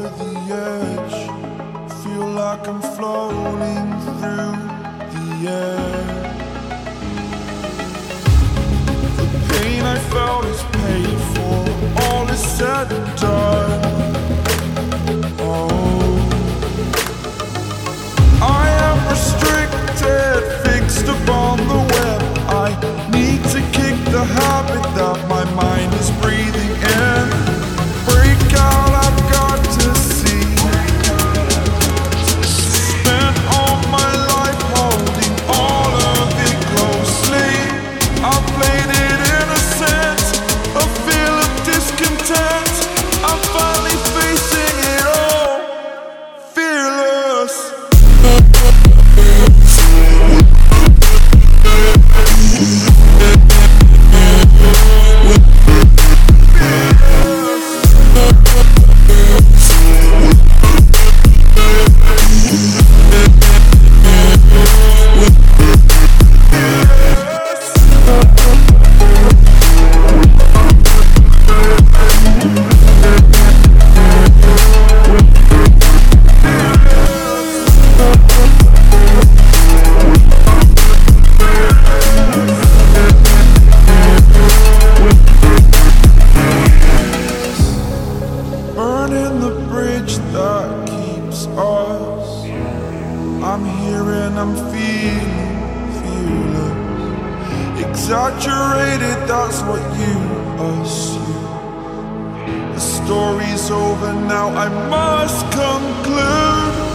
the edge. Feel like I'm floating through the air. The pain I felt is paid for. All is said and done. Oh, I am restricted, fixed upon the web. I need to kick the habit that my mind is breathing in. Break out, I've got to see. Spent all my life holding all of it closely. I played it innocent, a feel of discontent. I'm finally facing it all, fearless. Burning the bridge that keeps us. I'm here and I'm feeling fearless. Exaggerated, that's what you assume. The story's over now, I must conclude.